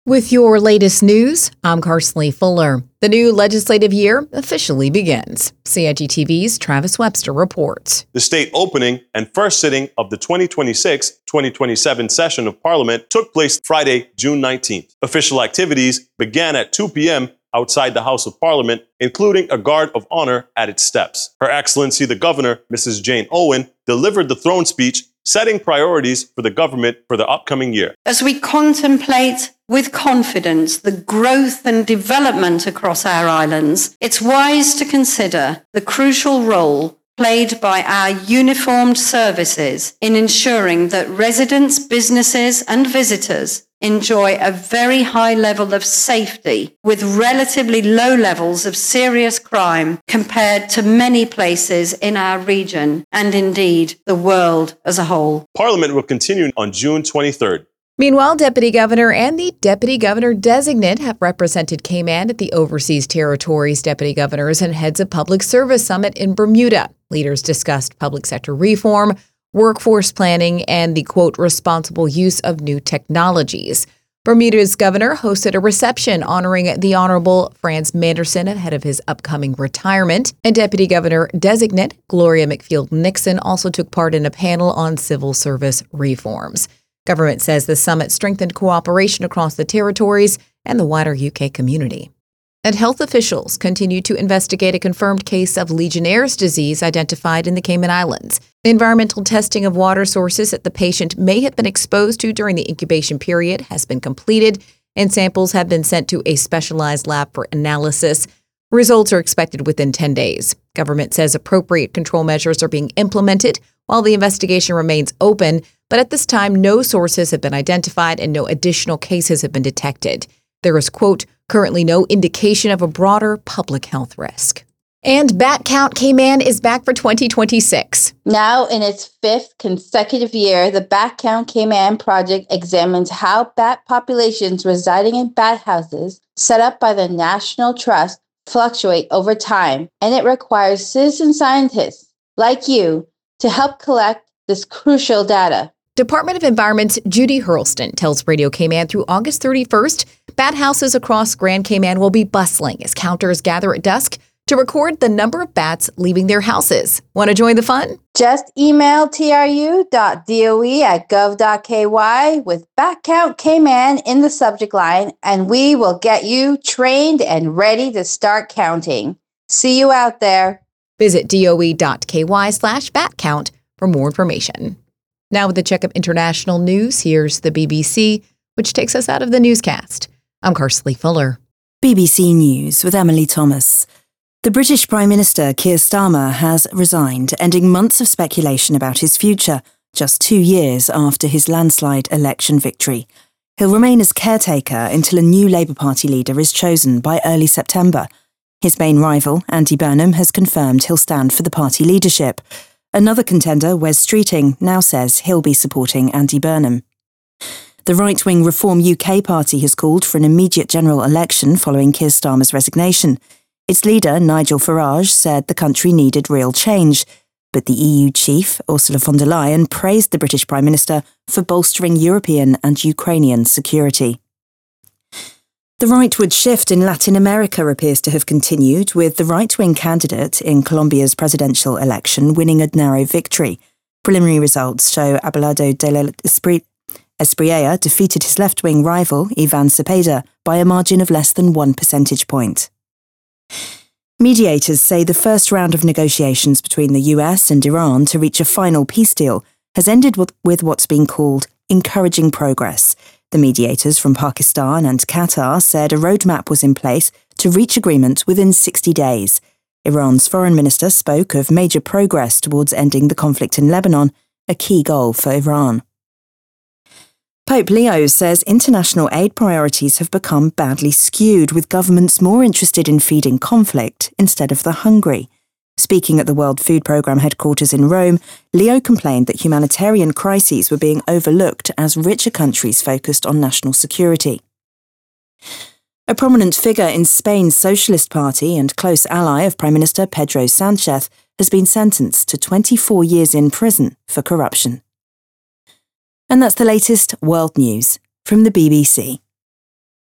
With your latest news, I'm Carsley Fuller. The new legislative year officially begins. CIGTV's Travis Webster reports. The state opening and first sitting of the 2026-2027 session of Parliament took place Friday, June 19th. Official activities began at 2 p.m. outside the House of Parliament, including a guard of honor at its steps. Her Excellency the Governor, Mrs. Jane Owen, delivered the throne speech, setting priorities for the government for the upcoming year. As we contemplate with confidence the growth and development across our islands, it's wise to consider the crucial role played by our uniformed services in ensuring that residents, businesses, and visitors enjoy a very high level of safety with relatively low levels of serious crime compared to many places in our region and indeed the world as a whole. Parliament will continue on June 23rd. Meanwhile, Deputy Governor and the Deputy Governor Designate have represented Cayman at the Overseas Territories Deputy Governors and Heads of Public Service Summit in Bermuda. Leaders discussed public sector reform, workforce planning, and the, quote, responsible use of new technologies. Bermuda's governor hosted a reception honoring the Honorable Franz Manderson ahead of his upcoming retirement, and Deputy Governor Designate Gloria McField Nixon also took part in a panel on civil service reforms. Government says the summit strengthened cooperation across the territories and the wider UK community. And health officials continue to investigate a confirmed case of Legionnaire's disease identified in the Cayman Islands. Environmental testing of water sources that the patient may have been exposed to during the incubation period has been completed, and samples have been sent to a specialized lab for analysis. Results are expected within 10 days. Government says appropriate control measures are being implemented while the investigation remains open, but at this time, no sources have been identified and no additional cases have been detected. There is, quote, currently no indication of a broader public health risk. And Bat Count Cayman is back for 2026. Now in its fifth consecutive year, the Bat Count Cayman project examines how bat populations residing in bat houses set up by the National Trust fluctuate over time, and it requires citizen scientists like you to help collect this crucial data. Department of Environment's Judy Hurlston tells Radio Cayman through August 31st, bat houses across Grand Cayman will be bustling as counters gather at dusk to record the number of bats leaving their houses. Want to join the fun? Just email tru.doe@gov.ky with Bat Count Cayman in the subject line, and we will get you trained and ready to start counting. See you out there. Visit doe.ky/batcount for more information. Now with a check of international news, here's the BBC, which takes us out of the newscast. I'm Carsley Fuller. BBC News with Emily Thomas. The British Prime Minister Keir Starmer has resigned, ending months of speculation about his future, just 2 years after his landslide election victory. He'll remain as caretaker until a new Labour Party leader is chosen by early September. His main rival, Andy Burnham, has confirmed he'll stand for the party leadership. Another contender, Wes Streeting, now says he'll be supporting Andy Burnham. The right-wing Reform UK party has called for an immediate general election following Keir Starmer's resignation. Its leader, Nigel Farage, said the country needed real change, but the EU chief, Ursula von der Leyen, praised the British Prime Minister for bolstering European and Ukrainian security. The rightward shift in Latin America appears to have continued, with the right-wing candidate in Colombia's presidential election winning a narrow victory. Preliminary results show Abelardo de la Espriella defeated his left-wing rival, Ivan Cepeda, by a margin of less than 1 percentage point. Mediators say the first round of negotiations between the US and Iran to reach a final peace deal has ended with what's been called encouraging progress. The mediators from Pakistan and Qatar said a roadmap was in place to reach agreement within 60 days. Iran's foreign minister spoke of major progress towards ending the conflict in Lebanon, a key goal for Iran. Pope Leo says international aid priorities have become badly skewed, with governments more interested in feeding conflict instead of the hungry. Speaking at the World Food Programme headquarters in Rome, Leo complained that humanitarian crises were being overlooked as richer countries focused on national security. A prominent figure in Spain's Socialist Party and close ally of Prime Minister Pedro Sánchez has been sentenced to 24 years in prison for corruption. And that's the latest world news from the BBC.